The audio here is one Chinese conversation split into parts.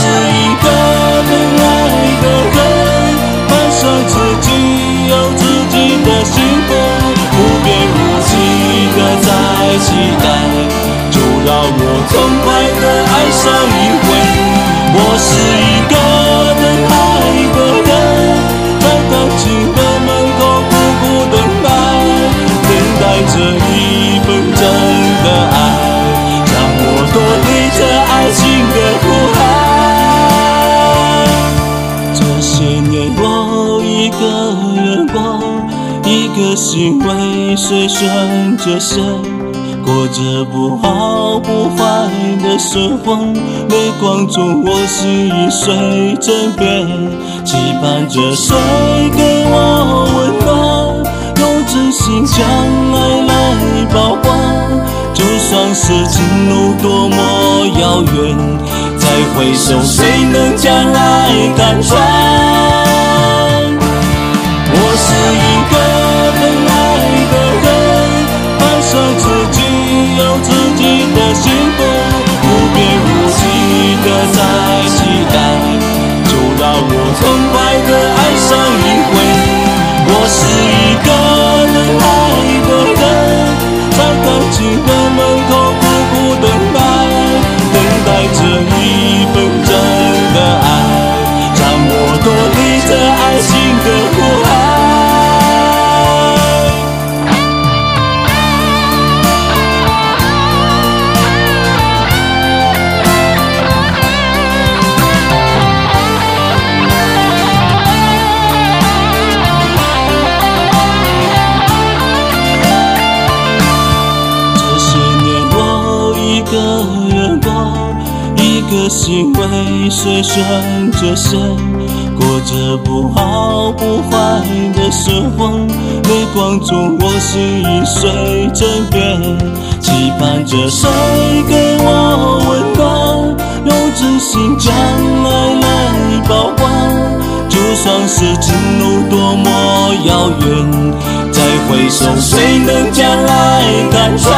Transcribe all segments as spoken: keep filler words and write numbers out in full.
是一个很爱的人，幻想自己有自己的幸福，无边无际的在期待，就让我痛快的爱上一回。我是一个很爱的人，在钢琴的门口苦苦等待，等待着一份真的爱，让我躲避这爱情的苦海。这些年我一个人过，一个心为谁顺着谁，过着不好不坏的生活，泪光中我心已碎成片，期盼着谁给我温暖，用真心将爱来保管，就算是情路多么遥远，再回首谁能将爱看穿。我是一个很爱的人，幻想自己有自己的幸福，无边无际的在期待，就让我痛快的爱上一回。我是一个很爱的人，在钢琴的门口苦苦等待，等待着一份真的爱，让我躲避这爱情的苦海。个心为谁顺着谁，过着不好不坏的生活，泪光中我心已碎成片，期盼着谁给我温暖，用真心将爱来保管，就算是情路多么遥远，再回首谁能将爱看穿。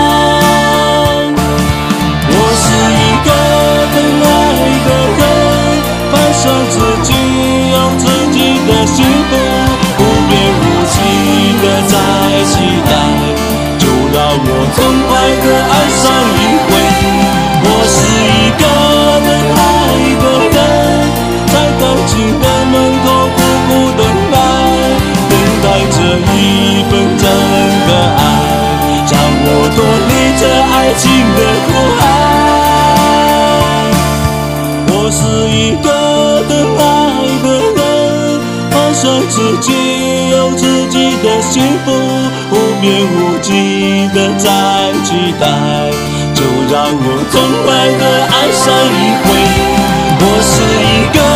我是一个很爱的人，幻想自己有自己的幸福，无边无际的在期待，就让我痛快的爱上一回。我是一个很爱的人，在钢琴的门口苦苦等待，等待着一份真的爱，让我躲避这爱情的苦海。我是一个很爱的人，幻想自己有自己的幸福，无边无际的在期待，就让我痛快的爱上一回。我是一个